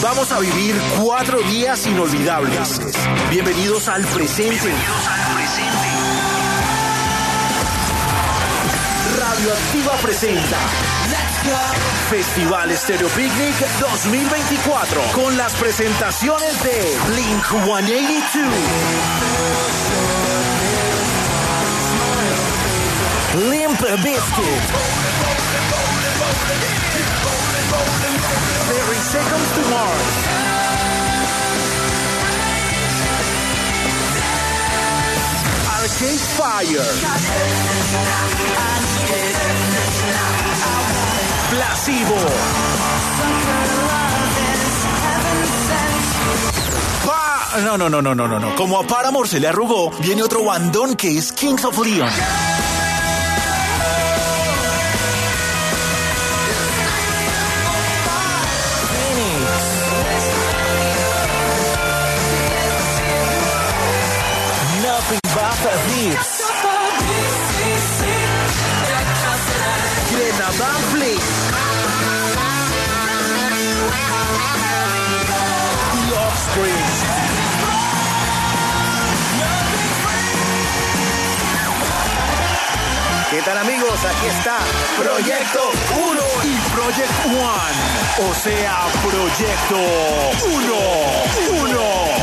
Vamos a vivir 4 días inolvidables. Bienvenidos al presente. Radioactiva presenta Festival Stereo Picnic 2024 con las presentaciones de Blink-182, Limp Bizkit, 30 Seconds to Mars, Arcade Fire, Placebo, No. Como a Paramore se le arrugó, viene otro bandón que es Kings of Leon. Nothing but hits. Grenada Flea. The Offspring. ¿Qué tal, amigos? Aquí está Proyecto 1 y Project One. O sea, Proyecto 1.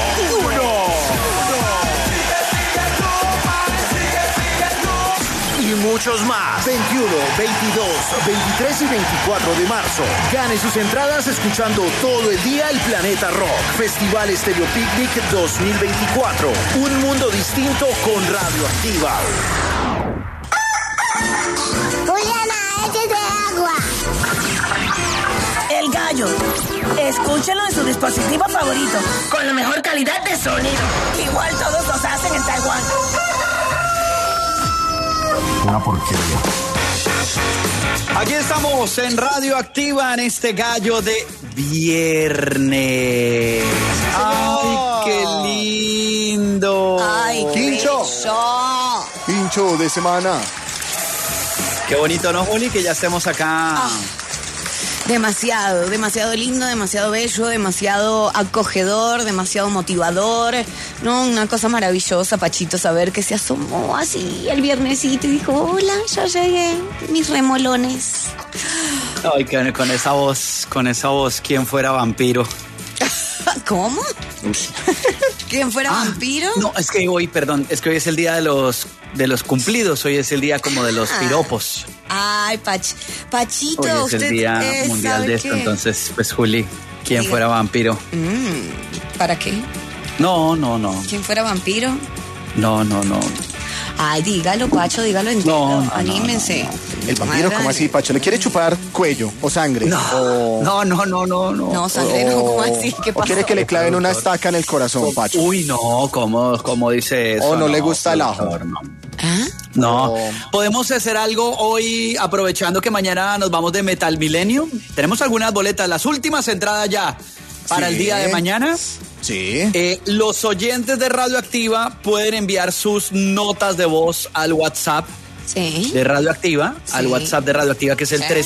Y muchos más. 21, 22, 23 y 24 de marzo. Gane sus entradas escuchando todo el día el Planeta Rock. Festival Stereo Picnic 2024. Un mundo distinto con Radioactiva. Juliana, échate agua. El Gallo. Escúchalo en su dispositivo favorito, con la mejor calidad de sonido. Igual todos los hacen en Taiwán. Una porquería. Aquí estamos en Radioactiva en este gallo de viernes. ¡Ay, qué lindo! ¡Ay, qué Pincho. bello! Pincho de semana. Qué bonito, ¿no, Juli? Que ya estemos acá. Demasiado lindo, demasiado bello, demasiado acogedor, demasiado motivador. No, una cosa maravillosa, Pachito, saber que se asomó así el viernesito y dijo, hola, yo llegué, mis remolones. Ay, con esa voz, ¿quién fuera vampiro? ¿Cómo? ¿Quién fuera vampiro? No, es que hoy es el día de los cumplidos, hoy es el día como de los piropos. Ay, Pachito, Hoy es usted el día mundial de esto, entonces, pues, Juli, ¿quién fuera vampiro? ¿Para qué? No. ¿Quién fuera vampiro? No. Ay, dígalo, Pacho, dígalo entero. No, anímense. El vampiro, ¿cómo así, Pacho? ¿Le quiere chupar cuello o sangre? No, No, sangre no, ¿cómo así? ¿Qué ¿O pasó? quiere que le claven una estaca en el corazón, Pacho? Uy, no, ¿cómo dice eso? ¿O no le gusta el ajo? ¿Ah? No. ¿Podemos hacer algo hoy aprovechando que mañana nos vamos de Metal Millennium? Tenemos algunas boletas, las últimas entradas ya para el día de mañana. Sí. Los oyentes de Radioactiva pueden enviar sus notas de voz al WhatsApp Sí. de Radioactiva, Sí. al WhatsApp de Radioactiva, que es el Sí.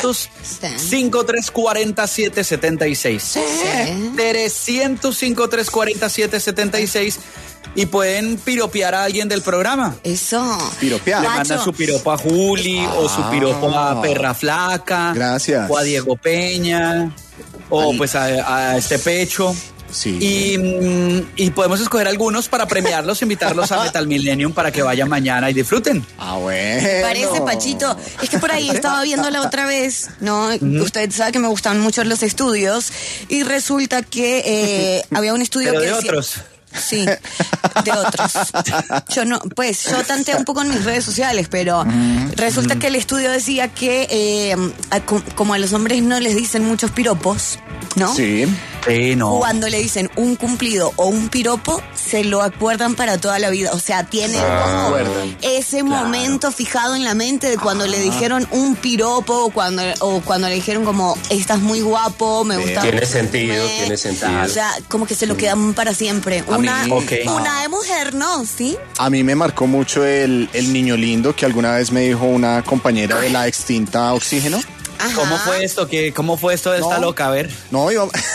300-5340-776. Sí. 300-5340-776. Y pueden piropear a alguien del programa. Eso. Piropear. Le Pacho. mandan su piropo a Juli, o su piropo a Perra Flaca. Gracias. O a Diego Peña, o pues a este Pecho. Sí. Y podemos escoger algunos para premiarlos, invitarlos a Metal Millennium para que vayan mañana y disfruten. Ah, bueno. Parece, Pachito. Es que por ahí estaba viendo la otra vez, ¿no? Usted sabe que me gustan mucho los estudios. Y resulta que había un estudio Pero que de decía- otros. Sí, de otros. Yo tanteé un poco en mis redes sociales, pero resulta que el estudio decía que como a los hombres no les dicen muchos piropos, ¿no? Sí. Sí, no. Cuando le dicen un cumplido o un piropo, se lo acuerdan para toda la vida. O sea, tienen como acuerdan. ese momento fijado en la mente de cuando le dijeron un piropo o cuando le dijeron como, estás muy guapo, me gusta. Tiene sentido. O sea, como que se lo quedan para siempre. Una de mujer, ¿no? ¿Sí? A mí me marcó mucho el niño lindo que alguna vez me dijo una compañera de la extinta Oxígeno. Ajá. ¿Cómo fue esto? ¿Cómo fue esto de esta No. loca? A ver. No,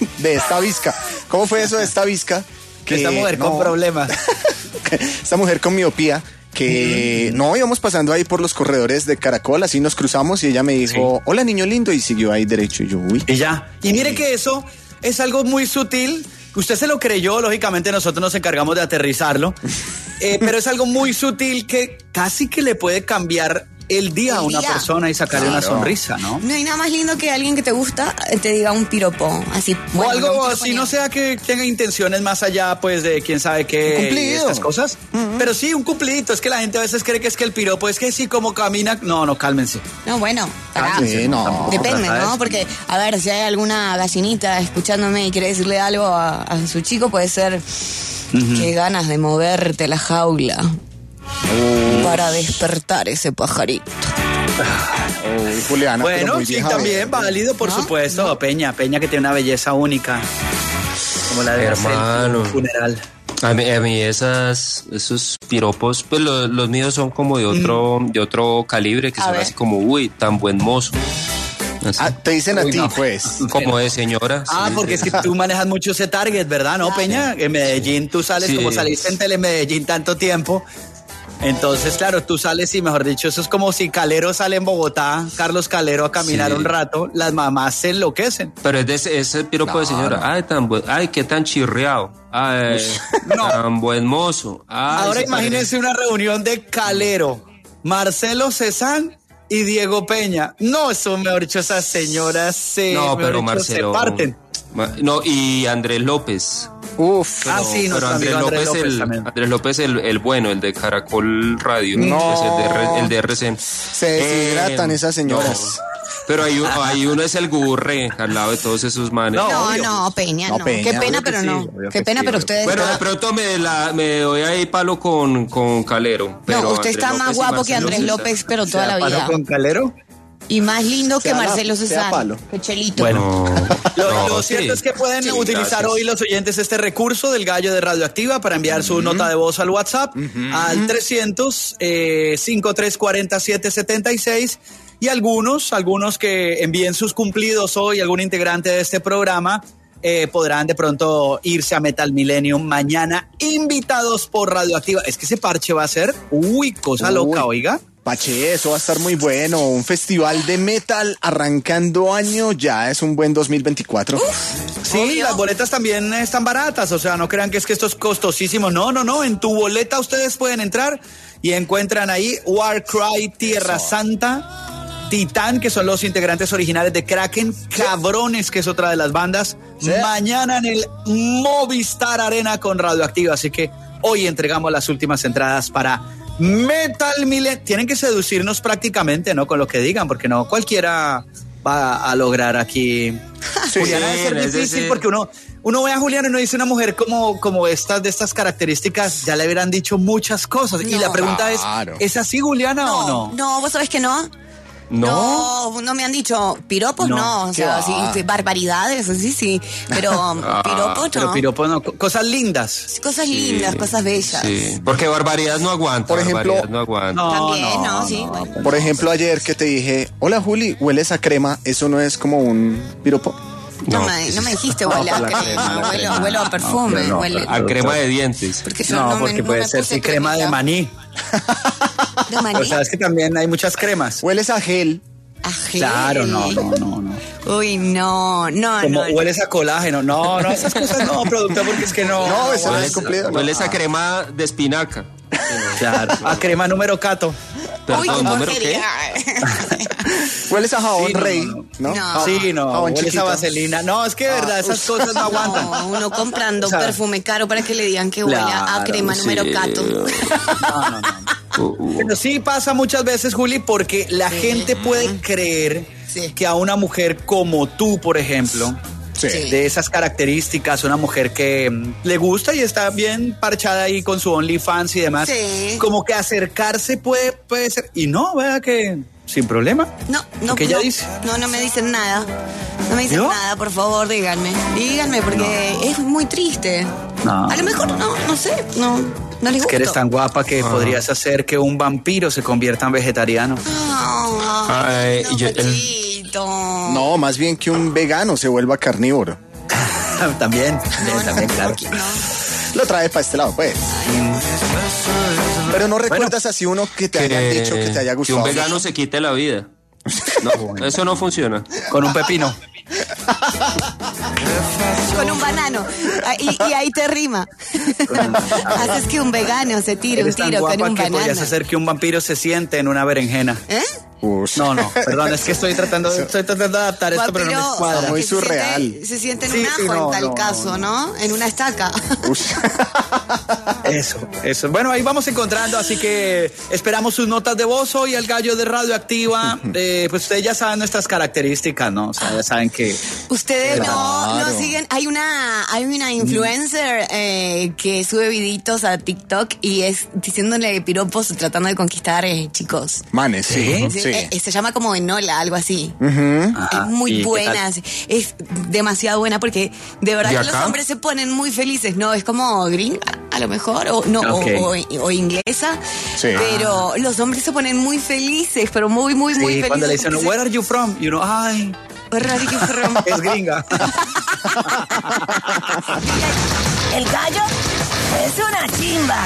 de esta visca. ¿Cómo fue eso de esta visca? Que esta mujer con problemas. Esta mujer con miopía. Que no, íbamos pasando ahí por los corredores de Caracol, así nos cruzamos y ella me dijo, hola niño lindo, y siguió ahí derecho y yo, uy. Y ya. Y mire que eso es algo muy sutil. Usted se lo creyó, lógicamente nosotros nos encargamos de aterrizarlo, pero es algo muy sutil que casi que le puede cambiar el día a una persona y sacarle una sonrisa, ¿no? No hay nada más lindo que alguien que te gusta te diga un piropo, así. O algo así, no sea que tenga intenciones más allá, pues, de quién sabe qué y estas cosas. Pero sí, un cumplidito. Es que la gente a veces cree que es que el piropo es que sí, como camina. No, cálmense. No, bueno, Sí, no. depende, ¿no? Porque, a ver, si hay alguna gallinita escuchándome y quiere decirle algo a su chico, puede ser qué ganas de moverte la jaula para despertar ese pajarito. Juliana, bueno, sí, también válido, por supuesto. ¿No? Peña que tiene una belleza única, como la de hermano. Un funeral. A mí esos piropos, pues los míos son como de otro calibre, que son así como, uy, tan buen mozo. Así. Te dicen a ti, pues. Como de señora. Porque es que tú manejas mucho ese target, ¿verdad? ¿No, Peña? En Medellín tú sales, como saliste en Telemedellín tanto tiempo. Entonces, claro, tú sales y, mejor dicho, eso es como si Calero sale en Bogotá, Carlos Calero a caminar un rato, las mamás se enloquecen. Pero es de ese piropo de señora. Ay, qué tan chirriado. Ay, tan buen mozo. Ay, ahora imagínense una reunión de Calero, Marcelo Cezanne y Diego Peña. No, eso, mejor dicho, esas señoras se parten. No, y Andrés López. Pero Andrés López, el bueno, el de Caracol Radio, el de RCN. Se deshidratan esas señoras. No. Pero hay uno es el Gurre al lado de todos esos manes. No, Peña, no. Qué pena, pero no. Qué pena, pero ustedes. Bueno, de pronto me doy ahí palo con Calero. Pero no, usted Andrés está López más guapo que Andrés López, pero toda la vida. ¿Palo con Calero? Y más lindo que Marcelo Cezanne. Que Chelito. Bueno, lo cierto es que pueden utilizar hoy los oyentes este recurso del gallo de Radioactiva para enviar su nota de voz al WhatsApp al 300-5340-776 y algunos que envíen sus cumplidos hoy, algún integrante de este programa, podrán de pronto irse a Metal Millennium mañana invitados por Radioactiva. Es que ese parche va a ser, cosa loca, oiga. Pache, eso va a estar muy bueno. Un festival de metal arrancando año, ya es un buen 2024. Sí, las boletas también están baratas, o sea, no crean que esto es costosísimo. No, en tu boleta ustedes pueden entrar y encuentran ahí Warcry, Tierra Santa, Titán, que son los integrantes originales de Kraken, Cabrones, que es otra de las bandas, mañana en el Movistar Arena con Radioactiva, así que hoy entregamos las últimas entradas para Metal Millennium. Tienen que seducirnos prácticamente, ¿no? Con lo que digan, porque no cualquiera va a lograr aquí. Juliana debe ser difícil porque uno ve a Juliana y uno dice una mujer como de estas características, ya le hubieran dicho muchas cosas. Y la pregunta ¿es así, Juliana, o no? No, vos sabés que no. No me han dicho piropos, no, o sea, sí, barbaridades, sí, pero piropos no. Pero piropos no, cosas lindas. Cosas lindas, cosas bellas. Sí, porque barbaridad no aguanta. Por ejemplo, también, sí. Bueno. Por ejemplo, ayer que te dije, hola Juli, hueles a crema, ¿eso no es como un piropo? No me dijiste huele a crema, huele a perfume, huele a crema de dientes. Porque porque puede ser sí crema de maní. ¿De maní? O sea, es que también hay muchas cremas. Hueles a gel. ¿A gel? Claro, no. Uy, no. Como hueles a colágeno. No, esas cosas no, productor, porque es que no. No, eso no es cumplido. Hueles a crema de espinaca. Claro, a crema número cato. Perdón, ¿número qué? Hueles a jabón rey, ¿no? Sí, no. Jabón Hueles chiquito. a vaselina. No, es que de verdad esas cosas no aguantan. No, uno comprando perfume caro para que le digan que huele a crema número cato. No. Pero sí pasa muchas veces, Juli, porque la gente puede creer que a una mujer como tú, por ejemplo, de esas características, una mujer que le gusta y está bien parchada ahí con su OnlyFans y demás, como que acercarse puede ser, y no, vea que sin problema. No, ¿qué ella dice? No me dicen nada. No me dicen nada, por favor, díganme, porque es muy triste. A lo mejor no sé, no les gusta. Es que eres tan guapa que podrías hacer que un vampiro se convierta en vegetariano. No, más bien que un vegano se vuelva carnívoro. También, claro. Lo traes para este lado, pues. Pero no recuerdas así uno que te hayan dicho que te haya gustado. Que un vegano se quite la vida. No, eso no funciona. Con un pepino. Con un banano. Y ahí te rima. Haces que un vegano se tire un tiro con un banano. Podrías hacer que un vampiro se siente en una berenjena. No, perdón, es que estoy tratando de adaptar esto, pero no me cuadra. Muy surreal. Se siente en un ajo en tal caso, ¿no? En una estaca. Eso. Bueno, ahí vamos encontrando, así que esperamos sus notas de voz hoy al Gallo de Radioactiva. Pues ustedes ya saben nuestras características, ¿no? O sea, ya saben que... Ustedes no siguen... Hay una influencer que sube videitos a TikTok y es diciéndole piropos tratando de conquistar chicos. Manes, sí. Se llama como Enola, algo así. Es muy buena. Es demasiado buena porque de verdad que los hombres se ponen muy felices, ¿no? Es como gringa, a lo mejor, o inglesa. Sí. Pero los hombres se ponen muy felices, pero muy felices. Cuando le dicen, where are you from? You know, ay... Where are you from? Es gringa. El gallo es una chimba.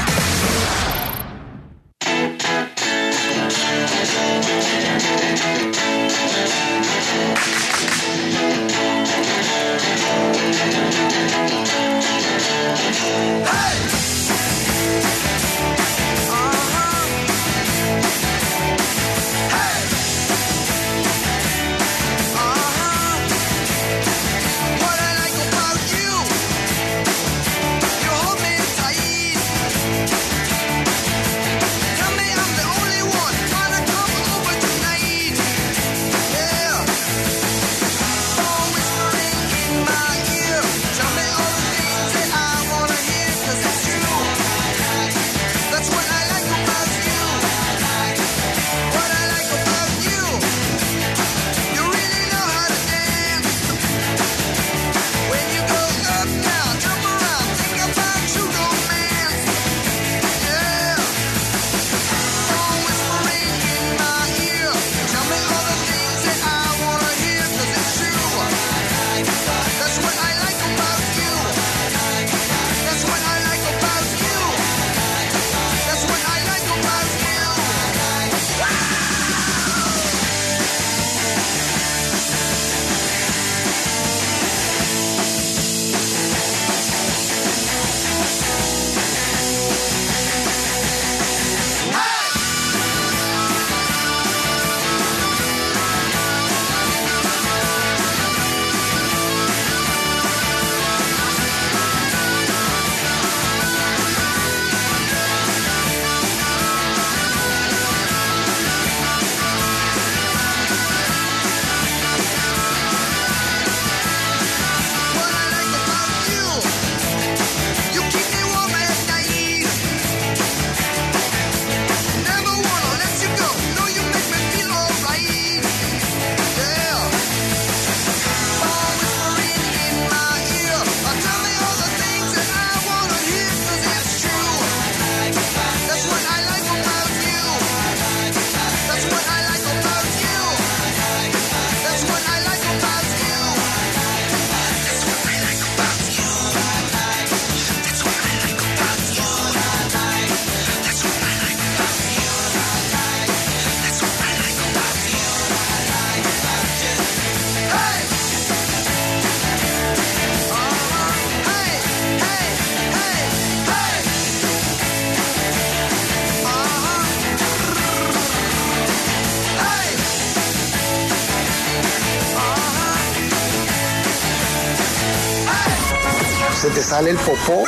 ¿Se te sale el popó?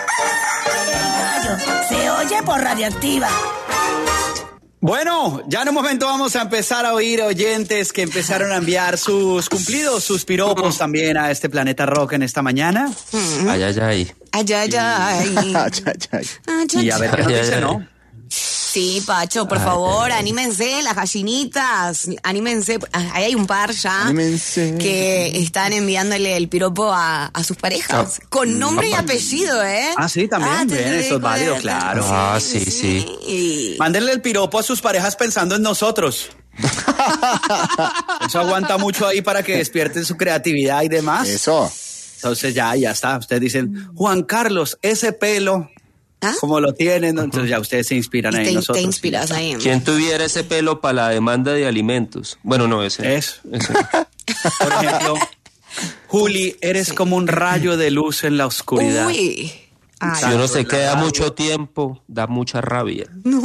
Se oye por Radioactiva. Bueno, ya en un momento vamos a empezar a oír oyentes que empezaron a enviar sus cumplidos, sus piropos también a este Planeta Rock en esta mañana. Ay, ay, ay. Ay, ay, ay. Y a ver qué nos dice, ¿no? Sí, Pacho, por favor, anímense, las gallinitas, anímense. Ahí hay un par ya que están enviándole el piropo a sus parejas, con nombre y apellido, ¿eh? Ah, sí, también, bien, eso es válido, claro. Ah, sí. Mándenle el piropo a sus parejas pensando en nosotros. Eso aguanta mucho ahí para que despierten su creatividad y demás. Eso. Entonces ya está. Ustedes dicen, Juan Carlos, ese pelo, como lo tienen, entonces ya ustedes se inspiran ahí. Te inspiras ahí. ¿Quién tuviera ese pelo para la demanda de alimentos? Bueno, no, ese. Eso. Por ejemplo, Juli, eres como un rayo de luz en la oscuridad. Uy. Ay, si uno se queda mucho tiempo, da mucha rabia. no.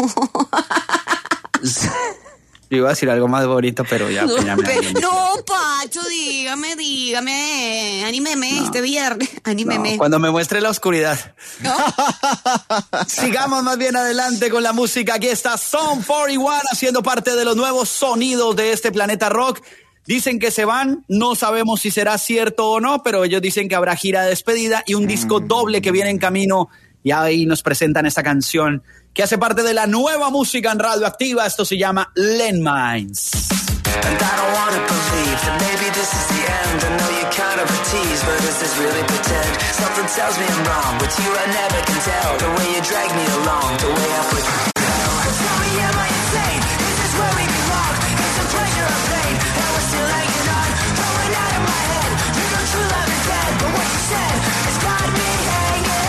Yo iba a decir algo más bonito, pero ya. No, Pacho, dígame. Anímeme este viernes. Anímeme. No, cuando me muestre la oscuridad. ¿No? Sigamos más bien adelante con la música. Aquí está Sum 41 haciendo parte de los nuevos sonidos de este Planeta Rock. Dicen que se van, no sabemos si será cierto o no, pero ellos dicen que habrá gira de despedida y un disco doble que viene en camino. Y ahí nos presentan esta canción que hace parte de la nueva música en Radioactiva. Esto se llama Landmines. And I don't wanna believe that maybe this is the end. I know you're kind of a tease, but is this really pretend? Something tells me I'm wrong, but you I never can tell. The way you drag me along, the way I put you down. Tell me, am I insane? Is this where we belong? Is the pleasure or pain? And we're still hanging on, going out of my head. You know true love is dead, but what you said has got me hanging on.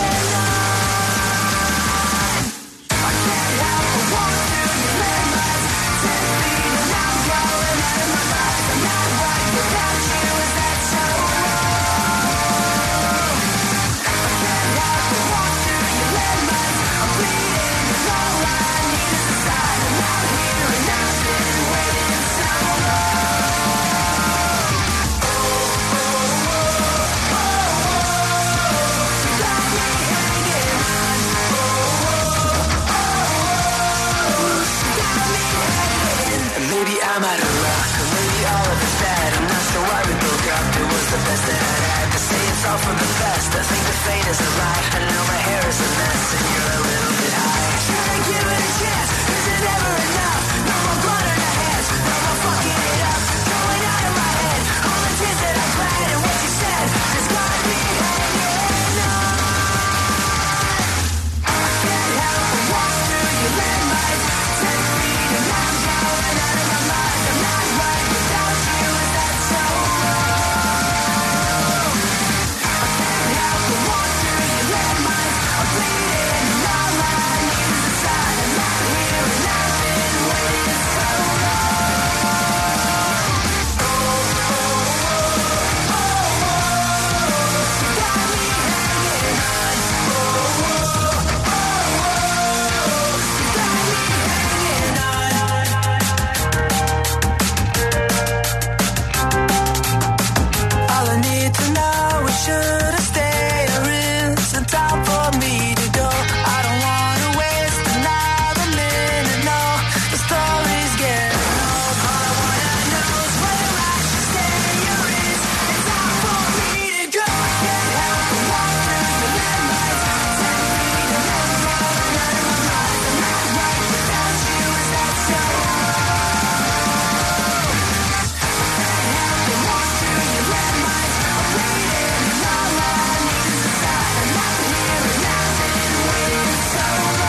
I can't help but walk through your landmines, 10 feet and I'm going out of my mind. I'm not right without you, is that so wrong? I can't help but walk through your landmines. I'm bleeding and all I need is a sign. I'm out here and I've been waiting so long. You got me hanging on. And maybe I'm out of luck, or maybe all of it's bad. I'm not sure why we broke up, it was the best that I'd had. To say it's all for the best, I think the fate is a lie. I know my hair is a mess, and you're a little bit high. Should I give it a chance? Is it ever enough? No more blood on our hands, no more fucking it up. Going out of my head, all the tears that I've cried, and what you said has got me hanging on. I can't help but walk through your landmines, 10 feet and I'm going out of my mind. I'm not right without you, is that so wrong? I can't help but walk through your landmines. I'm bleeding and all I need is a sign. I'm not here and I've been waiting so long. You got me hanging on. You got me hanging on. All I need to know is should I stay or is it time for me to go? I don't wanna waste another minute, no. The story's getting old. All I wanna know is whether I should stay or is it time for me to go? I can't help but walk through your landmines, 10 feet and I'm going out of my mind. I'm not right without you, is that so wrong? I can't help but walk through your landmines. I'm bleeding and all I need is a sign. I'm not here and I've been waiting so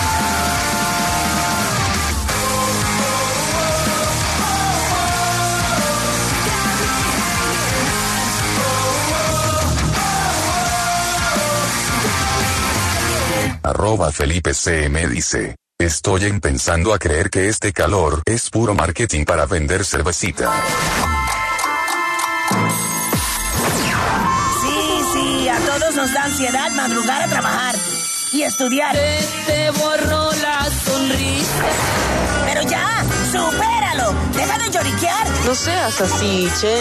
@FelipeCM dice: estoy empezando a creer que este calor es puro marketing para vender cervecita. Sí, a todos nos da ansiedad madrugar a trabajar y estudiar. Te borró la sonrisa. Pero ya, supéralo. Deja de lloriquear. No seas así, che.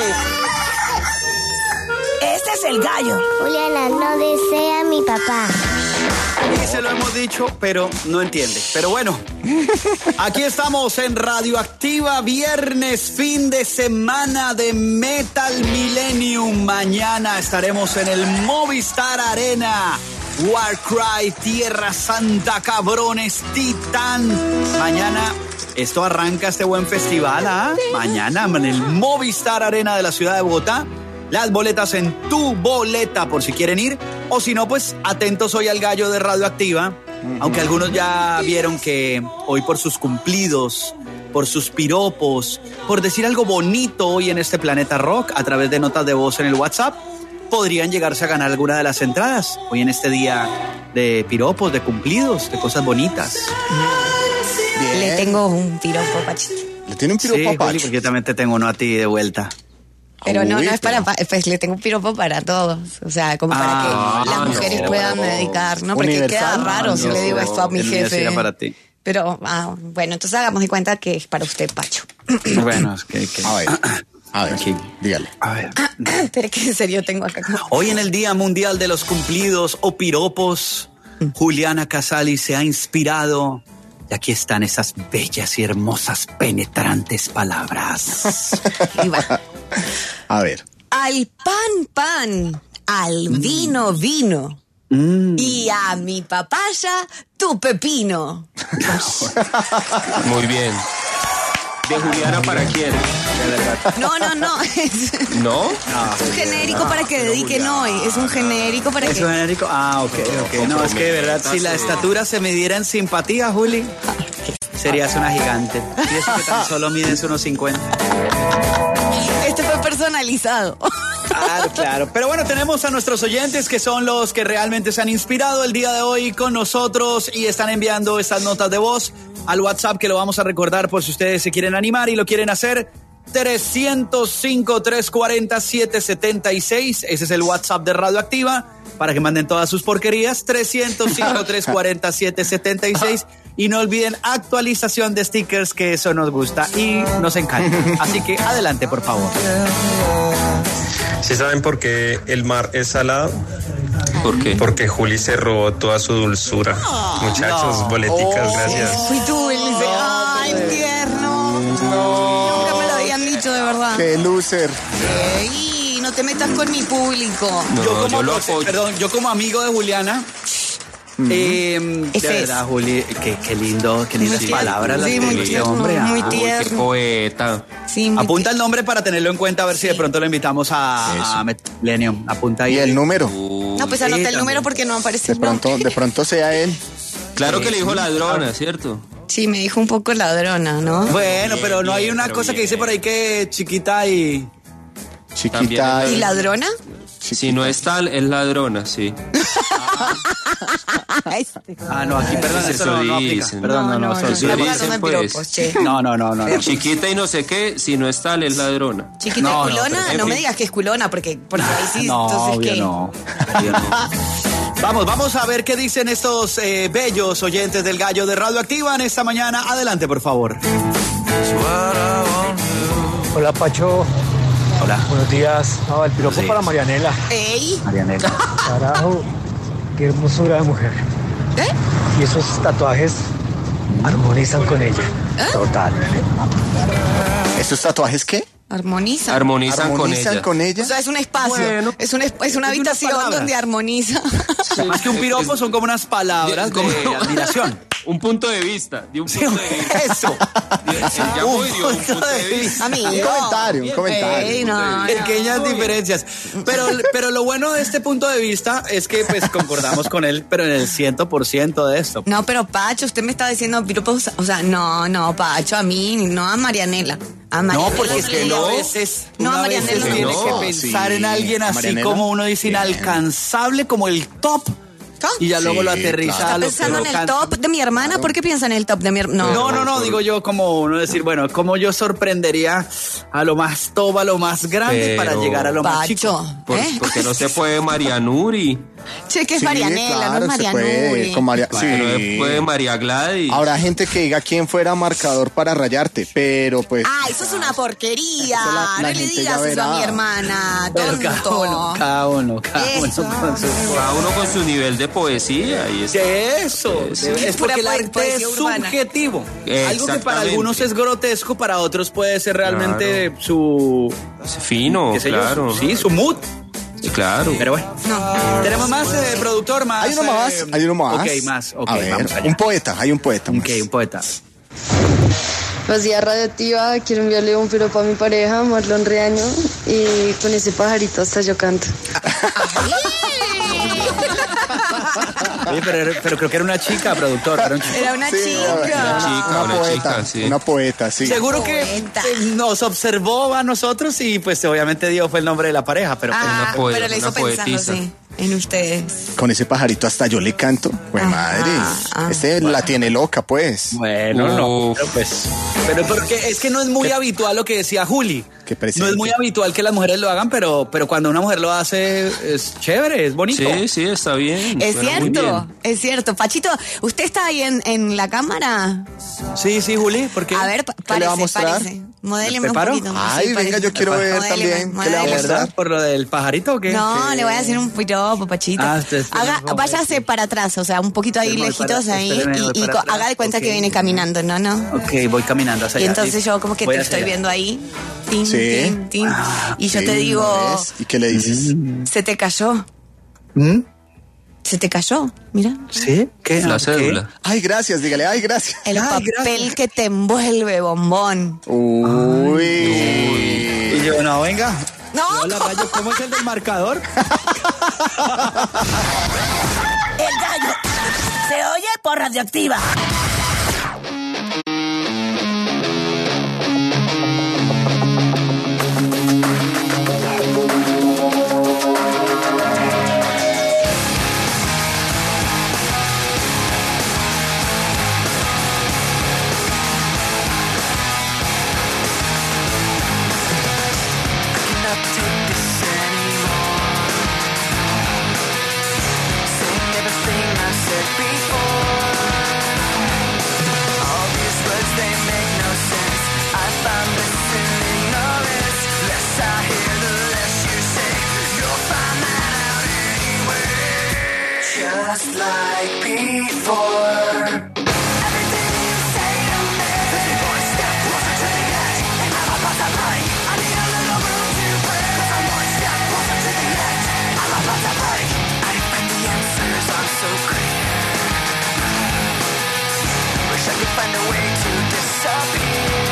Este es el gallo. Juliana, no desea a mi papá. Y se lo hemos dicho, pero no entiende. Pero bueno, aquí estamos en Radioactiva, viernes, fin de semana de Metal Millennium. Mañana estaremos en el Movistar Arena. Warcry, Tierra Santa, Cabrones, Titán. Mañana esto arranca este buen festival, ¿ah? Mañana en el Movistar Arena de la ciudad de Bogotá. Las boletas en Tu Boleta por si quieren ir. O si no, pues atentos hoy al gallo de Radioactiva. Aunque algunos ya vieron que hoy por sus cumplidos, por sus piropos, por decir algo bonito hoy en este Planeta Rock a través de notas de voz en el WhatsApp, podrían llegarse a ganar alguna de las entradas hoy en este día de piropos, de cumplidos, de cosas bonitas. Bien. Le tengo un piropo, Pachito. ¿Le tiene un piropo Sí, a Juli, Pacho? porque yo también te tengo uno a ti de vuelta. Pero no Uy, es para, pero- pues le tengo un piropo para todos. O sea, como para que las no, mujeres puedan dedicar, ¿no? Porque queda Universal. raro si No, le digo no, esto a mi el mío sí jefe. era para ti. Pero, bueno, entonces hagamos de cuenta que es para usted, Pacho. Bueno, es que... A ver, Aquí. dígale. A ver. Pero que en serio tengo acá. Hoy en el Día Mundial de los Cumplidos o Piropos, Juliana Casali se ha inspirado. Y aquí están esas bellas y hermosas, penetrantes palabras. Y va. A ver. Al pan, pan. Al vino, vino. Y a mi papaya, tu pepino. Muy bien. ¿De Juliana para quién? No. Es ¿No? un genérico para que dediquen hoy. Es un genérico para ¿Es que... un genérico? Ah, ok. No, es que de verdad, si la estatura se midiera en simpatía, Juli, serías una gigante. Y eso que tan solo mides unos 50. Este fue personalizado. Claro. Pero bueno, tenemos a nuestros oyentes que son los que realmente se han inspirado el día de hoy con nosotros y están enviando estas notas de voz al WhatsApp, que lo vamos a recordar por si ustedes se quieren animar y lo quieren hacer. 305-340-776. Ese es el WhatsApp de Radioactiva para que manden todas sus porquerías. 305-340-776. Y no olviden actualización de stickers, que eso nos gusta y nos encanta. Así que adelante, por favor. ¿Sí saben por qué el mar es salado? ¿Por qué? Porque Juli se robó toda su dulzura. Muchachos, boleticas, gracias. Fui tú, Elise. Ay, tierno. Nunca me lo habían dicho, de verdad. ¡Qué loser! Ey, no te metas con mi público. No, yo lo apoyo. Perdón, yo como amigo de Juliana, de verdad, Juli, qué lindo, qué lindas palabras las Sí, que muy dice, tierno, hombre. muy Uy, qué tierno. poeta. Sí, muy Apunta el nombre para tenerlo en cuenta, a ver si de pronto lo invitamos a Millennium. Apunta ahí. ¿Y el número? No, pues anota el también. número porque no aparece De el nombre. pronto sea él. Claro que le dijo ladrona, ¿cierto? Sí, me dijo un poco ladrona, ¿no? Bueno, pero no hay una pero cosa que bien. dice por ahí que chiquita y... Chiquita. ¿Y ladrona? Si no es tal, es ladrona, sí. Ah, no, aquí, perdón, Eso eso no aplica. dicen. Perdón, no. eso Estamos dicen, hablando de pues. piropos, che. No. Chiquita y no sé qué, si no es tal, es ladrona. Chiquita No, es no, culona, pero- no me digas que es culona, porque ahí sí, No, entonces obvio ¿qué? no. Obvio no. Vamos a ver qué dicen estos bellos oyentes del Gallo de Radioactiva en esta mañana. Adelante, por favor. Hola Pacho, Hola. buenos días. No, el piropo Sí. para Marianela. Ey, Marianela. Carajo, qué hermosura de mujer. ¿eh? Y esos tatuajes armonizan con ella. Total. ¿Estos tatuajes qué? Armoniza. Armonizan con ella. con ella? O sea, es un espacio, Bueno, es una habitación palabras. donde armoniza. Más que un piropo son como unas palabras Como- de admiración. Un punto de vista. De un punto de vista. Eso. Él llamó y dio un punto de vista. Amigo. Un comentario. Ey, no. Pequeñas diferencias. Pero lo bueno de este punto de vista es que pues concordamos con él, pero en el 100% de esto. No, pero Pacho, usted me está diciendo piropos, o sea, no, Pacho, a mí, no a Marianela. A Marianela No, porque es sí que le uno a digo- veces, No, uno a Marianela veces no. tiene que No, pensar sí. en alguien así Marianela. como uno dice inalcanzable, como el top. Y ya luego Sí, lo aterriza claro. a lo ¿Pensando en el que top de mi hermana? ¿Por qué piensa en el top de mi hermana? No, digo yo como uno decir, bueno, como yo sorprendería a lo más top, a lo más grande Pero- para llegar a lo más chico. Pacho, Porque no se puede María Nuri. Che, que es Sí, Marianela, claro, no es se María puede, Nuri. con María- Que no se sí. puede María Gladys. Habrá gente que diga quién fuera marcador para rayarte, pero pues... Ah, eso es una porquería. Eso la no le gente digas ya eso a verá. mi hermana, Pero tonto. cada uno Eso. con su... Cada uno con su nivel de poesía. Y es, Eso, Sí. es porque el Pura arte poesía es urbana. subjetivo. Algo que para Exactamente. algunos es grotesco, para otros puede ser realmente su... fino, qué sé yo, claro. sí, su mood. Sí, claro. Pero bueno. ¿Tenemos más, productor? Más, Hay uno más. Ok, más. Ok, A ver, vamos allá. un poeta, hay un poeta más. Ok, un poeta. Buenos días, Radioactiva. Quiero enviarle un piropo a mi pareja, Marlon Reaño, y con ese pajarito hasta yo canto. Oye, pero creo que era una chica, productor. Era una chica. Una poeta, sí. Una poeta, sí. Seguro que nos observó a nosotros y pues obviamente dio fue el nombre de la pareja, pero pero le hizo pensando, sí, en ustedes. Con ese pajarito hasta yo le canto. Pues madre, la tiene loca, pues. Bueno, no, pero porque es que no es muy habitual lo que decía Juli. No es muy habitual que las mujeres lo hagan, pero cuando una mujer lo hace es chévere, es bonito. Sí, está bien. Es cierto. Pachito, ¿usted está ahí en la cámara? Sí, Juli, ¿por qué? A ver, párese. Modéleme un poquito. Ay, venga, yo quiero ver también. ¿Qué le va a mostrar? ¿Por lo del pajarito o qué? No, le voy a decir un piropo, Pachito. Váyase para atrás, o sea, un poquito ahí lejitos ahí y haga de cuenta que viene caminando, ¿no? Ok, voy caminando hacia allá. Y entonces yo como que te estoy viendo ahí. Tin, tin, tin. Y yo te digo... ¿Y qué le dices? Se te cayó. Se te cayó, mira. ¿Sí? ¿Qué? La cédula. Ay, gracias, dígale, ay, gracias. El papel que te envuelve, bombón. Uy. Y yo, no, venga. No. Hola, Rayo, ¿cómo es el del marcador? El gallo se oye por Radioactiva. Just like before. Everything you say to me is one step closer to the edge, and I'm about to break. I need a little room to breathe, 'cause I'm one step closer to the edge. I'm about to break. I find the answers are so clear. Wish I could find a way to disappear.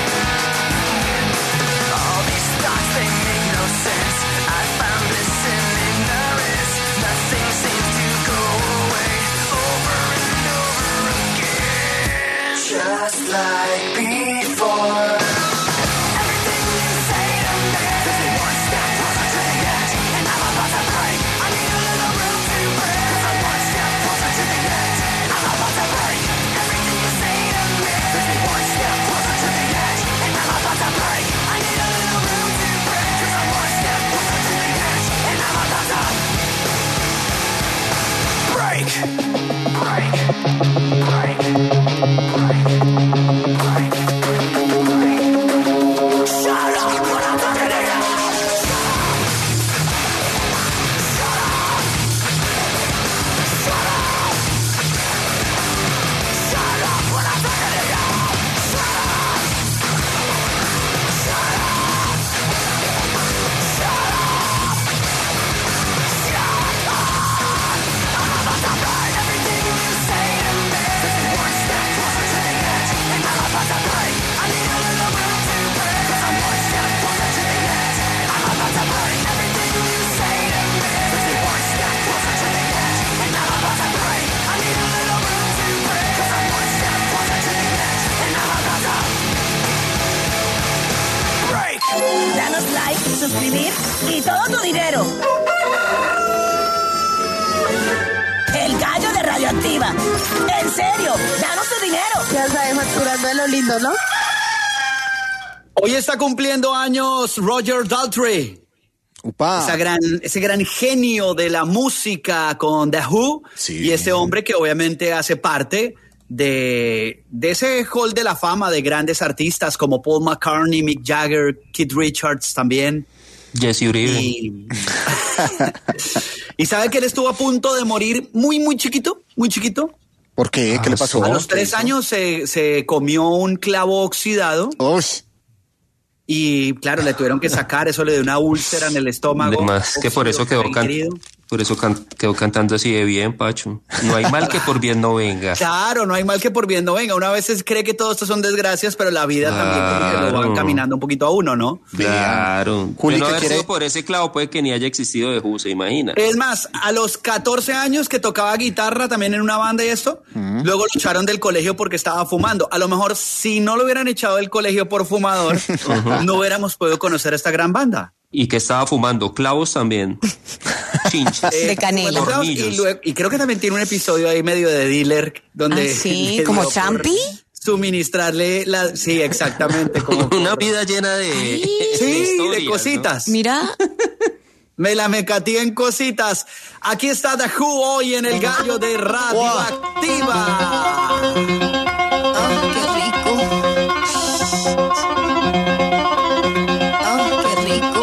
All these thoughts, they make no sense. I found this in ignorance. Nothing seems to go away over and over again. Just like before. Everything you say to me is one step closer to the edge, and I'm about to break. I need a little room to breathe, 'cause I'm one step closer to the edge. I'm about to break. Everything you say to me is one step closer to the edge, and I'm about to break. I need a little room to breathe, 'cause I'm one step closer to the edge, and I'm about to break. Break. Break. Break. Shut up when I'm talking to you. Shut up. Shut up. Shut up when I'm talking to you. Shut up. Shut up. Shut up. Shut up. I'm about to break. Everything you say to me is one step closer to the edge, and I'm about to break. I need a little room to breathe, 'cause I'm one step closer to the edge. I'm about to break. Everything you say to me is one step closer to the edge, and I'm about to break. I need a little room to breathe, 'cause I'm one step closer to the edge, and I'm about to break. Danos like, suscribir y todo tu dinero. El gallo de Radioactiva. En serio, danos tu dinero. Ya sabes, facturando de lo lindo, ¿no? Hoy está cumpliendo años Roger Daltrey. Upa. Ese gran genio de la música con The Who. Sí. Y ese hombre que obviamente hace parte de ese hall de la fama de grandes artistas como Paul McCartney, Mick Jagger, Keith Richards también. Jesse Uribe. Y sabe que él estuvo a punto de morir muy chiquito. ¿Por qué? ¿Qué le pasó? A los 3 años se comió un clavo oxidado. Uy. Y claro, le tuvieron que sacar, eso le dio una úlcera en el estómago. Además que por eso quedó Por eso quedó cantando así de bien, Pacho. No hay mal que por bien no venga. Claro, no hay mal que por bien no venga. Una a veces cree que todo esto son desgracias, pero la vida también como que lo va caminando un poquito a uno, ¿no? Claro. Juli, no ¿qué haber quiere? sido por ese clavo puede que ni haya existido de Who, ¿se imagina? Es más, a los 14 años que tocaba guitarra también en una banda y esto, luego lo echaron del colegio porque estaba fumando. A lo mejor si no lo hubieran echado del colegio por fumador, no hubiéramos podido conocer a esta gran banda. Y que estaba fumando clavos también. Chinches. De canela. Y creo que también tiene un episodio ahí medio de dealer donde... sí, le como dio por Champi. Suministrarle la... Sí, exactamente. Como una vida llena de... Sí, historias, de cositas. ¿no? Mira. Me la mecatí en cositas. Aquí está The Who hoy en el gallo de Radioactiva. Qué rico. Qué rico.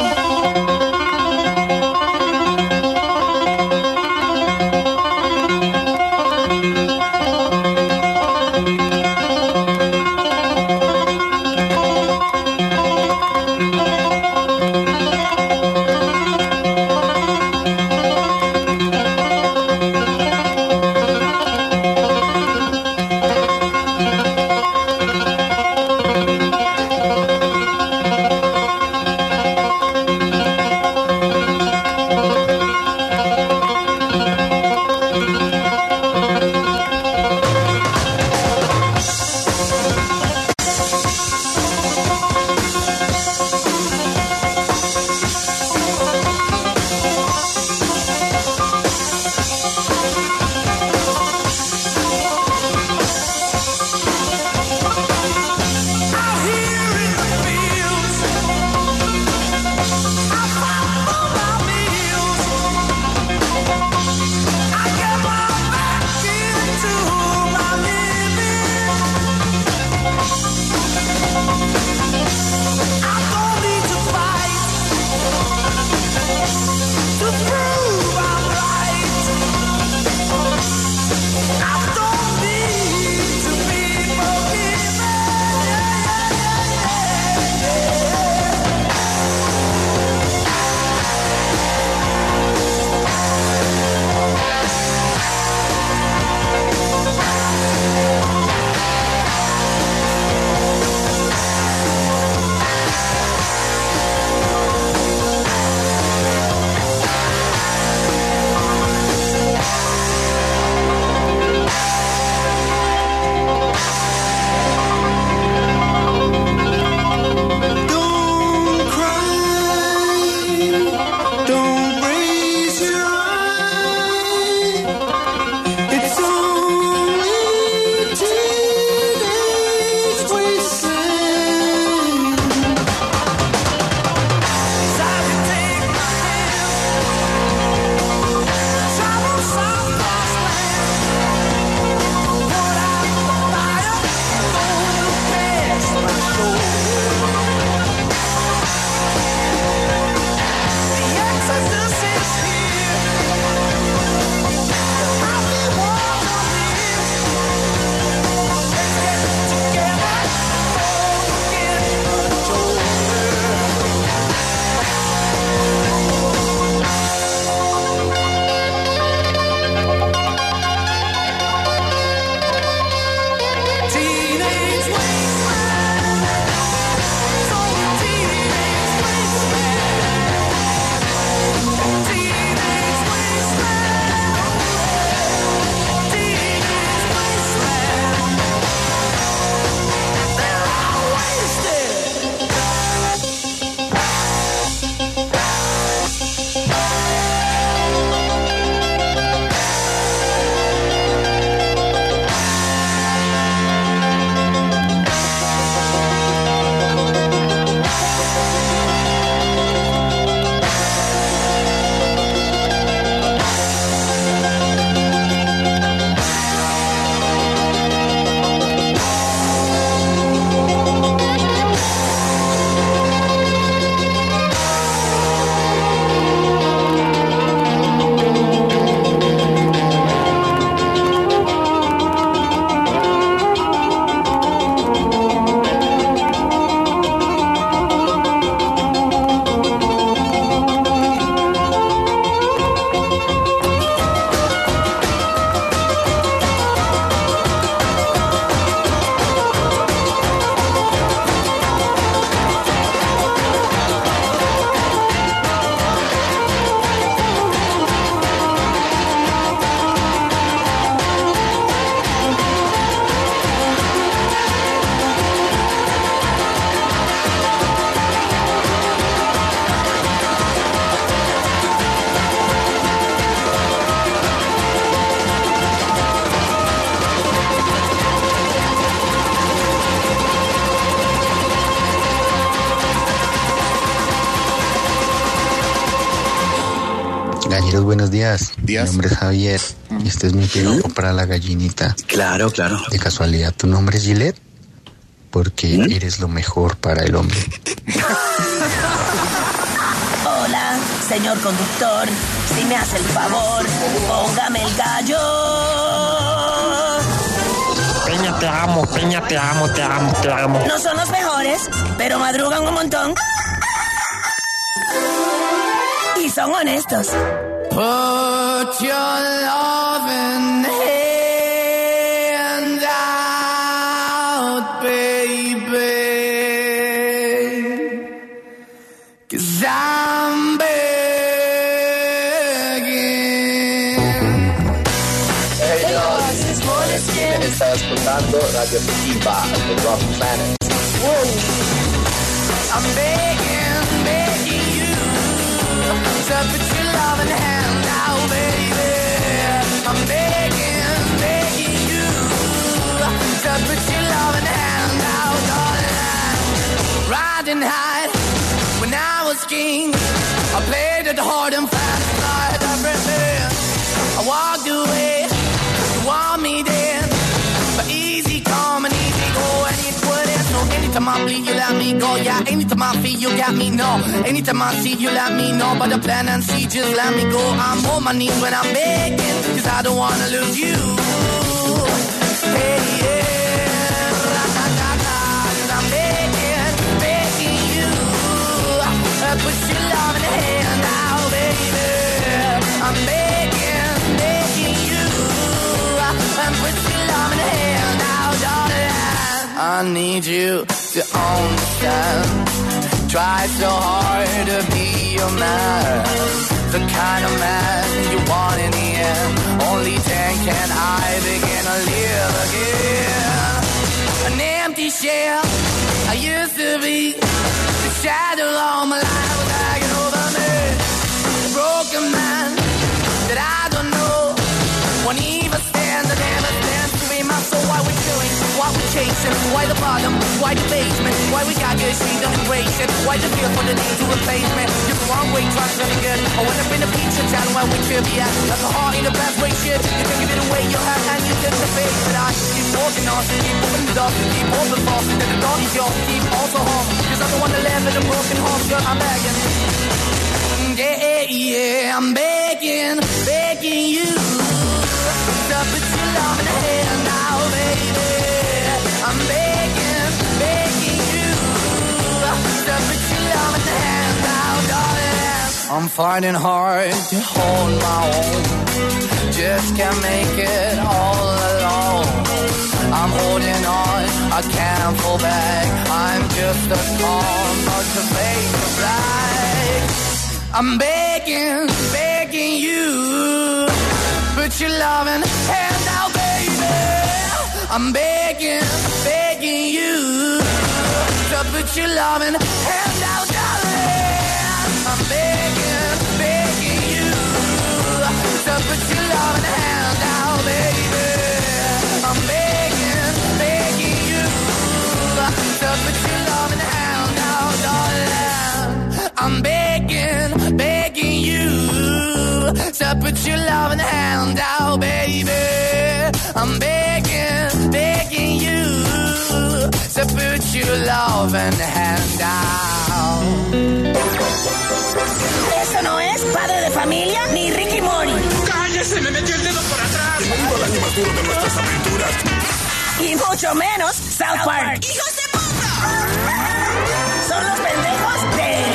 Muchachos, buenos días. Mi nombre es Javier y este es mi piropo para la gallinita. Claro, claro. De casualidad, ¿tu nombre es Gillette? Porque eres lo mejor para el hombre. Hola, señor conductor, si me hace el favor, póngame el gallo. Peña, te amo, Peña, te amo, te amo, te amo. No son los mejores, pero madrugan un montón. Y son honestos. Put your loving hand out, baby, 'cause I'm begging. Está escuchando Radio Activa de Rock Planet. I'm begging, begging you to put your loving hand out, baby. I'm begging, begging you to put your loving hand out, darling. Riding high when I was king, I played it hard and fast, like everything. I walked away, you want me then, but easy come and easy go, and you couldn't. So anytime I bleed, you let me go. Yeah, anytime I feel, you got me, no. Anytime I see, you let me know. But the plan and see, just let me go. I'm on my knees when I'm begging, 'cause I don't wanna lose you. Hey, yeah, ra-ta-ta-ta, 'cause I'm begging, begging you. Put your love in the hand now, baby. I'm begging, begging you. Put your love in the hand now, darling. I need you to understand. Try so hard to be your man, the kind of man you want in the end. Only then can I begin to live again. An empty shell I used to be, the shadow all my life was hanging over me. A broken man that I don't know, won't even stand, I never stand to be my soul. Why we're chilling, why we're chasing, why the bottom, why the basement, why we got good, she don't embrace it, why the feel for the need to replace me. You're the wrong way, trying to really good. I went up in the feature town where we could be at, like a heart in the best way, shit. You can give it away, you have, and you take the face. But I keep walking on, keep moving the door, keep open for, that the door is yours, keep also home. 'Cause I'm the one that live in a broken home, girl, I'm begging. Yeah, yeah, I'm begging, begging you to put your love in the hand now, baby. I'm begging, begging you to put your love in the hand now, darling. I'm finding hard to hold my own, just can't make it all alone. I'm holding on, I can't fall back. I'm just a calm, but the face of black. I'm begging, begging you, put your loving hand out, baby. I'm begging, begging you, to put your loving hand out, darling. I'm begging, begging you, to put your loving hand out, baby. I'm begging, begging you, to put your loving hand out, darling. I'm begging, begging you, to put your loving hand out, baby. I'm begging, begging you, to put your loving hand out. Eso no es Padre de Familia ni Ricky Mori. ¡Cállese! ¡Me metió el dedo por atrás! Bienvenido al año más duro de nuestras aventuras. Y mucho menos South Park. ¡Hijos de puta! Son los pendejos del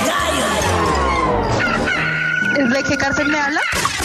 gallo. ¿De qué cárcel me habla?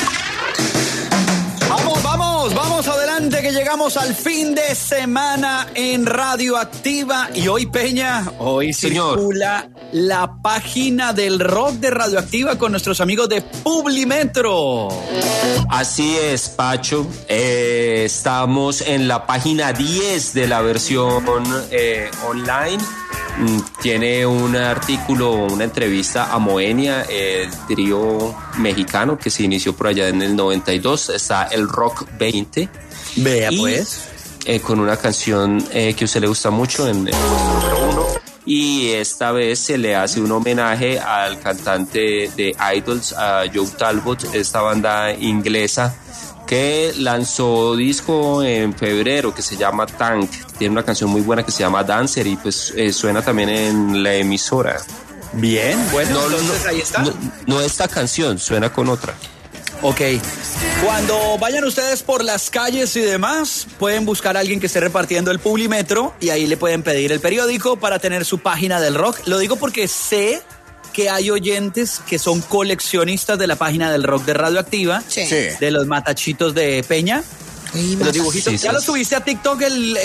Vamos adelante que llegamos al fin de semana en Radioactiva y hoy, Peña, hoy circula la página del rock de Radioactiva con nuestros amigos de Publimetro. Así es, Pacho. Estamos en la página 10 de la versión online. Tiene un artículo, una entrevista a Moenia, el trío mexicano que se inició por allá en el 92. Está el Rock 20. Vea, y, pues. Con una canción que a usted le gusta mucho en el puesto número 1. y esta vez se le hace un homenaje al cantante de Idols, a Joe Talbot, esta banda inglesa que lanzó disco en febrero que se llama Tank. Tiene una canción muy buena que se llama Dancer y pues suena también en la emisora. Bien, bueno, entonces ahí está. No esta canción, suena con otra. Ok. Cuando vayan ustedes por las calles y demás, pueden buscar a alguien que esté repartiendo el Publimetro y ahí le pueden pedir el periódico para tener su página del rock. Lo digo porque sé que hay oyentes que son coleccionistas de la página del rock de Radioactiva, de los matachitos de Peña. Los dibujitos. Sí, ¿Ya lo subiste a TikTok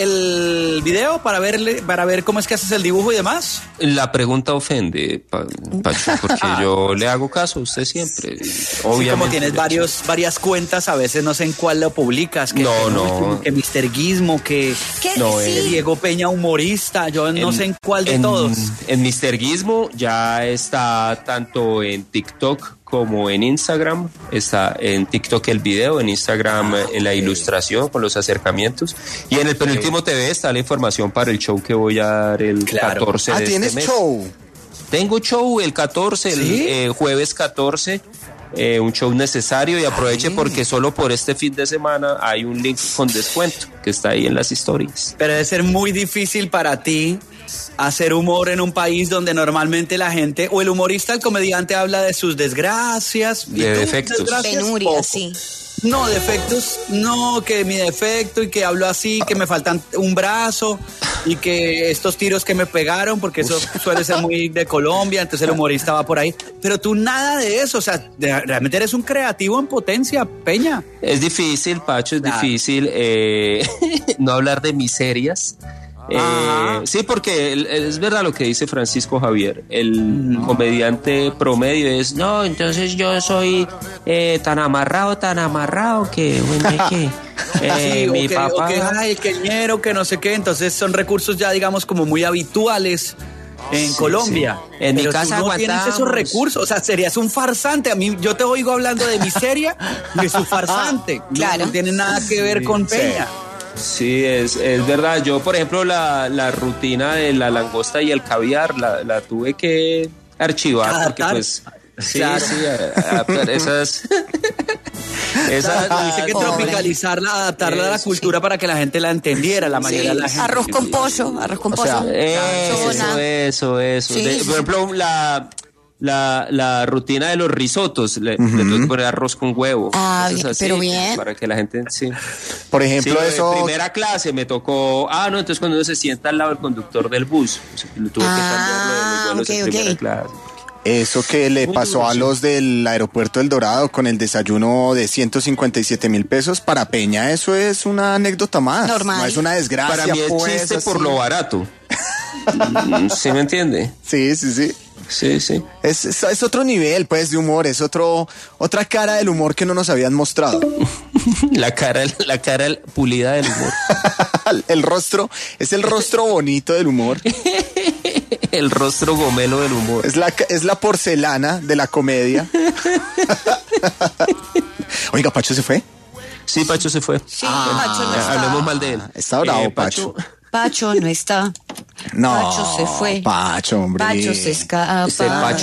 el video para ver cómo es que haces el dibujo y demás? La pregunta ofende, Pacho, porque yo le hago caso a usted siempre. Obviamente. Sí, como tienes varias cuentas, a veces no sé en cuál lo publicas. Que Que Mr. Gizmo, que Diego Peña humorista, yo no sé en cuál de todos. En Mr. Gizmo ya está tanto en TikTok como en Instagram. Está en TikTok el video, en Instagram la ilustración con los acercamientos, y en el Penúltimo TV está la información para el show que voy a dar el 14 de este mes. ¿Tienes show? Tengo show el 14, el jueves 14, un show necesario, y aproveche porque solo por este fin de semana hay un link con descuento que está ahí en las historias. Pero debe ser muy difícil para ti hacer humor en un país donde normalmente la gente, o el humorista, el comediante, habla de sus desgracias. De defectos. Penuria, sí. No, defectos, no, que mi defecto y que hablo así, que me faltan un brazo y que estos tiros que me pegaron, porque eso suele ser muy de Colombia, entonces el humorista va por ahí. Pero tú nada de eso, o sea, realmente eres un creativo en potencia, Peña. Es difícil, Pacho, es difícil no hablar de miserias. Sí, porque es verdad lo que dice Francisco Javier. El comediante promedio es, no, entonces yo soy tan amarrado que, bueno, que mi papá... que queñero, que no sé qué. Entonces son recursos ya, digamos, como muy habituales en Colombia. Sí. En mi casa no tienes esos recursos, o sea, serías un farsante. A mí, yo te oigo hablando de miseria y es un farsante. Claro. No tiene nada que ver con Peña. Sí, es verdad. Yo, por ejemplo, la rutina de la langosta y el caviar la tuve que archivar porque pues claro. esas tuviste que tropicalizarla, adaptarla a la cultura para que la gente la entendiera, la mayoría de la gente. Arroz con pollo. O sea, eso. Sí. Por ejemplo, la rutina de los risotos, le tengo que poner arroz con huevo. Así, pero bien. Para que la gente, Por ejemplo, eso... En primera clase me tocó... entonces cuando uno se sienta al lado del conductor del bus, tuve que cambiarlo de los vuelos en primera clase. Eso que le pasó a los del aeropuerto El Dorado con el desayuno de 157,000 pesos, para Peña eso es una anécdota más. Normal. No es una desgracia. Para mí es chiste así. por lo barato. ¿Sí me entiende? Sí. Sí. Es otro nivel, pues, de humor. Es otra cara del humor que no nos habían mostrado. La cara pulida del humor. El rostro, es el rostro bonito del humor. El rostro gomelo del humor. Es la porcelana de la comedia. Oiga, ¿Pacho se fue? Sí, Pacho se fue. Sí, Pacho no está. Hablemos mal de él. Está bravo, Pacho. Pacho no está. No, Pacho se fue. Pacho, hombre. Pacho se escapa. Este Pacho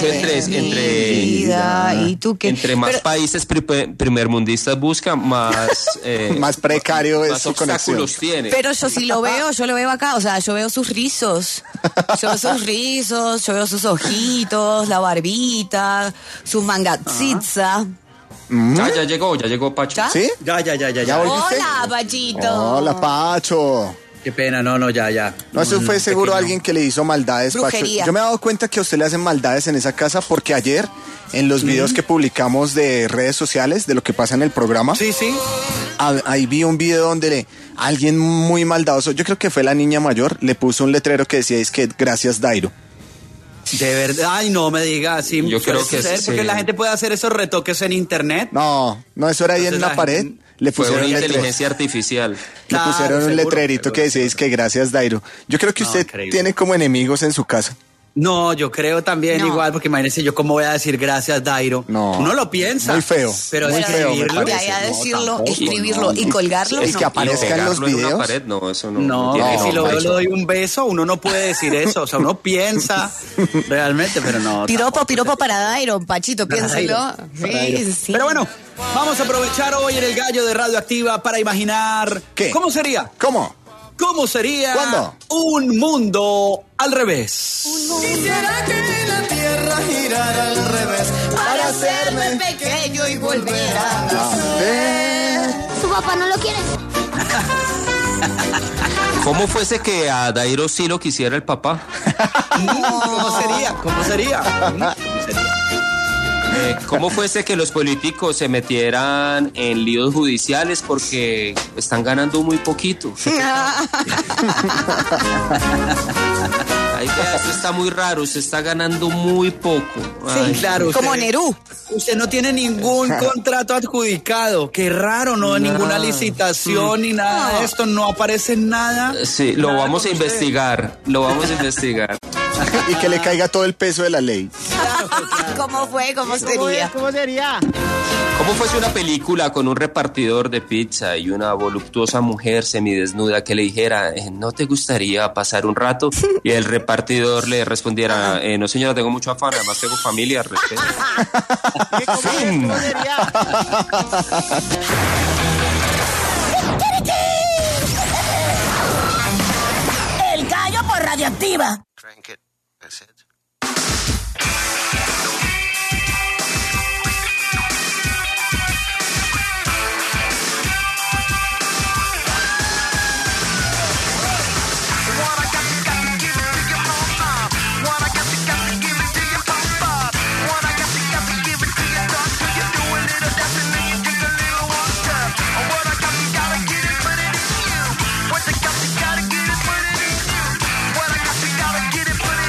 ¿Y tú qué? Entre más países primermundistas busca, más más precario es más su obstáculos conexión. tiene. Pero yo lo veo acá, o sea, yo veo sus rizos. Yo veo sus ojitos, la barbita, su mangatzitza. Ya llegó Pacho. ¿Ya? ¿Sí? Ya. Hola, Pachito. Hola, Pacho. Qué pena, no, ya. No, eso fue seguro alguien que le hizo maldades, Brujería. Pacho. Yo me he dado cuenta que a usted le hacen maldades en esa casa porque ayer, en los videos que publicamos de redes sociales, de lo que pasa en el programa, sí, ahí vi un video donde alguien muy maldadoso, yo creo que fue la niña mayor, le puso un letrero que decía, es que gracias, Dairo. De verdad, ay, no me digas, sí, yo creo que sí. Porque la gente puede hacer esos retoques en internet. No, eso era ahí en una pared. Le pusieron una inteligencia artificial. Le pusieron un letrerito que decía, es que gracias, Dairo. Yo creo que usted tiene como enemigos en su casa. No, yo creo también igual, porque imagínense yo cómo voy a decir gracias, Dairo. No. Uno lo piensa. Muy feo. Pero muy feo, me escribirlo. parece. Ya decirlo, No, escribirlo y colgarlo. Es que aparezca en los videos. Pared, no, eso no. No, tiene que si lo veo Pacho. le doy un beso, uno no puede decir eso. O sea, uno piensa realmente, pero no. Piropo para Dairo, Pachito, piénselo. Sí, sí. Pero bueno, vamos a aprovechar hoy en el gallo de Radioactiva para imaginar. ¿Qué? ¿Cómo sería? ¿Cómo? ¿Cómo sería ¿Cuándo? un mundo al revés? Quisiera que la tierra girara al revés Para hacerme pequeño y volver a ver. Su papá no lo quiere. ¿Cómo fuese que a Dairo sí lo quisiera el papá? ¿Cómo sería? ¿Cómo sería? ¿Cómo sería? ¿Cómo fuese que los políticos se metieran en líos judiciales porque están ganando muy poquito? Ay, vea, eso está muy raro, se está ganando muy poco. Ay, Sí, claro. Como usted- Nerú. Usted no tiene ningún contrato adjudicado. Qué raro, no, ninguna licitación ni nada de esto, no aparece nada. Sí, lo Nada vamos a con usted. investigar, lo vamos a investigar. Y que le caiga todo el peso de la ley. ¿Cómo fue? ¿Cómo sería? ¿Cómo sería? ¿Cómo fuese una película con un repartidor de pizza y una voluptuosa mujer semidesnuda que le dijera, ¿no te gustaría pasar un rato? Y el repartidor le respondiera, no señora, tengo mucho afán, además tengo familia, respeto. ¿Cómo sería? El gallo por Radioactiva. Crank it. That's it. What I got, you gotta get it, put it in you.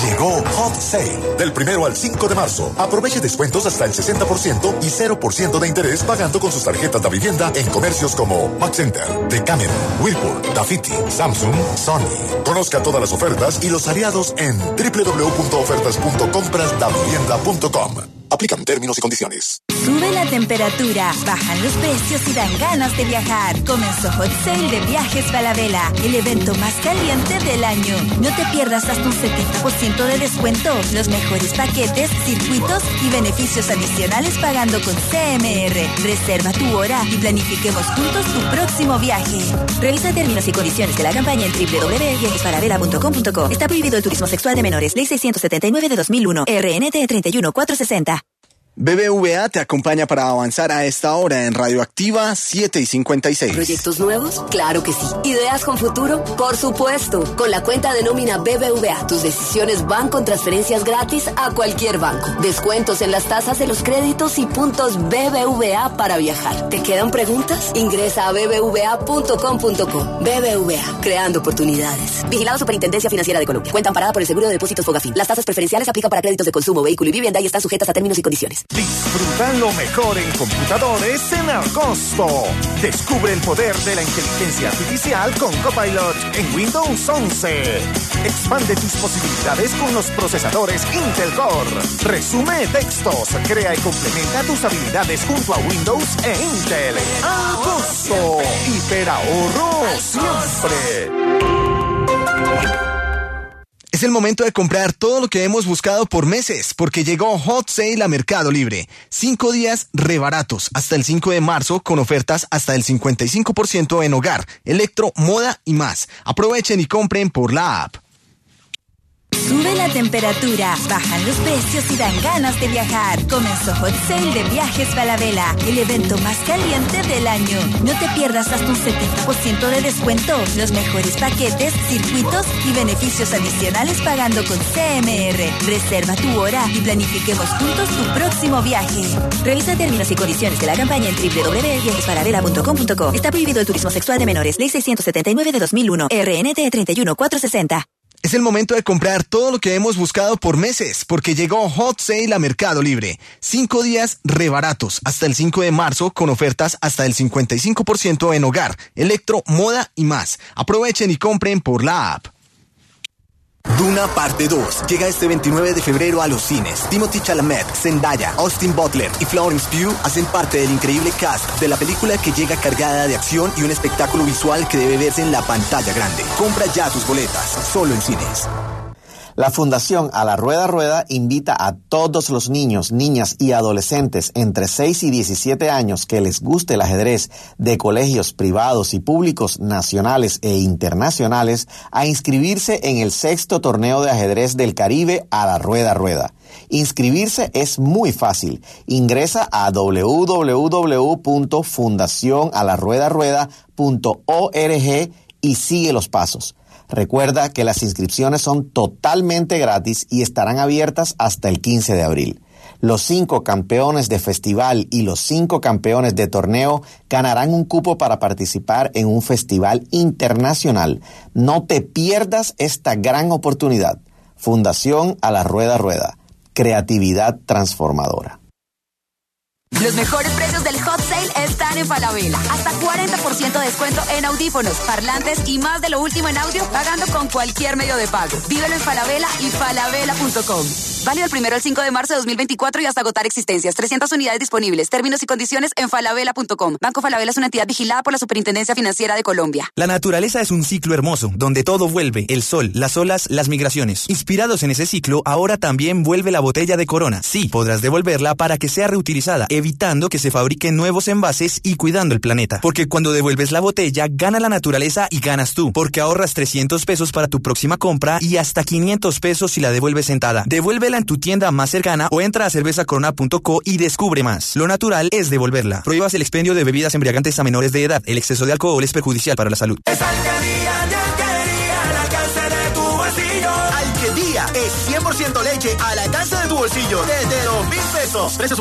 Llegó Hot Sale del 1 al 5 de marzo. Aproveche descuentos hasta el 60% y 0% de interés pagando con sus tarjetas de vivienda en comercios como Max Center, Decameron, Whirlpool, Dafiti, Samsung, Sony. Conozca todas las ofertas y los aliados en www.ofertas.comprasdavivienda.com. Aplican términos y condiciones. Sube la temperatura, bajan los precios y dan ganas de viajar. Comenzó Hot Sale de Viajes Falabella, el evento más caliente del año. No te pierdas hasta un 70% de descuento, los mejores paquetes, circuitos y beneficios adicionales pagando con CMR. Reserva tu hora y planifiquemos juntos tu próximo viaje. Revisa términos y condiciones de la campaña en www.viajesfalabella.com.co. Está prohibido el turismo sexual de menores. Ley 679 de 2001. RNT 31460. BBVA te acompaña para avanzar a esta hora en Radioactiva 7:56. ¿Proyectos nuevos? Claro que sí. ¿Ideas con futuro? Por supuesto. Con la cuenta de nómina BBVA, tus decisiones van con transferencias gratis a cualquier banco. Descuentos en las tasas de los créditos y puntos BBVA para viajar. ¿Te quedan preguntas? Ingresa a bbva.com.co. BBVA, creando oportunidades. Vigilado Superintendencia Financiera de Colombia. Cuenta amparada por el Seguro de Depósitos Fogafín. Las tasas preferenciales aplican para créditos de consumo, vehículo y vivienda y están sujetas a términos y condiciones. Disfruta lo mejor en computadores en agosto. Descubre el poder de la inteligencia artificial con Copilot en Windows 11. Expande tus posibilidades con los procesadores Intel Core. Resume textos, crea y complementa tus habilidades junto a Windows e Intel. Agosto, hiperahorro siempre. Es el momento de comprar todo lo que hemos buscado por meses, porque llegó Hot Sale a Mercado Libre. 5 días rebaratos hasta el 5 de marzo con ofertas hasta el 55% en hogar, electro, moda y más. Aprovechen y compren por la app. Sube la temperatura, bajan los precios y dan ganas de viajar. Comenzó Hot Sale de Viajes Falabella, el evento más caliente del año. No te pierdas hasta un 70% de descuento, los mejores paquetes, circuitos y beneficios adicionales pagando con CMR. Reserva tu hora y planifiquemos juntos tu próximo viaje. Revisa términos y condiciones de la campaña en www.viajesfalabella.com.co. Está prohibido el turismo sexual de menores. Ley 679 de 2001. RNT 31460. Es el momento de comprar todo lo que hemos buscado por meses, porque llegó Hot Sale a Mercado Libre. 5 días rebaratos hasta el 5 de marzo con ofertas hasta el 55% en hogar, electro, moda y más. Aprovechen y compren por la app. Duna Parte 2 llega este 29 de febrero a los cines. Timothée Chalamet, Zendaya, Austin Butler y Florence Pugh hacen parte del increíble cast de la película que llega cargada de acción y un espectáculo visual que debe verse en la pantalla grande. Compra ya tus boletas, solo en cines. La Fundación A la Rueda Rueda invita a todos los niños, niñas y adolescentes entre 6 y 17 años que les guste el ajedrez de colegios privados y públicos nacionales e internacionales a inscribirse en el 6º torneo de ajedrez del Caribe A la Rueda Rueda. Inscribirse es muy fácil. Ingresa a www.fundacionalarruedarueda.org y sigue los pasos. Recuerda que las inscripciones son totalmente gratis y estarán abiertas hasta el 15 de abril. Los 5 campeones de festival y los 5 campeones de torneo ganarán un cupo para participar en un festival internacional. No te pierdas esta gran oportunidad. Fundación A la Rueda Rueda. Creatividad transformadora. Los mejores precios del Hot Sale están en Falabella. Hasta 40% de descuento en audífonos, parlantes y más de lo último en audio, pagando con cualquier medio de pago. Vívelo en Falabella y falabella.com. Válido del 1 al 5 de marzo de 2024 y hasta agotar existencias. 300 unidades disponibles. Términos y condiciones en falabella.com. Banco Falabella es una entidad vigilada por la Superintendencia Financiera de Colombia. La naturaleza es un ciclo hermoso, donde todo vuelve. El sol, las olas, las migraciones. Inspirados en ese ciclo, ahora también vuelve la botella de Corona. Sí, podrás devolverla para que sea reutilizada, evitando que se fabriquen nuevos envases y cuidando el planeta. Porque cuando devuelves la botella, gana la naturaleza y ganas tú. Porque ahorras 300 pesos para tu próxima compra y hasta 500 pesos si la devuelves sentada. Devuélvela en tu tienda más cercana o entra a cervezacorona.co y descubre más. Lo natural es devolverla. Prohíbas el expendio de bebidas embriagantes a menores de edad. El exceso de alcohol es perjudicial para la salud. Es Alquería de Alquería, al alcance de tu bolsillo. Alquería es 100% leche al alcance de tu bolsillo desde 2,000 pesos. Precios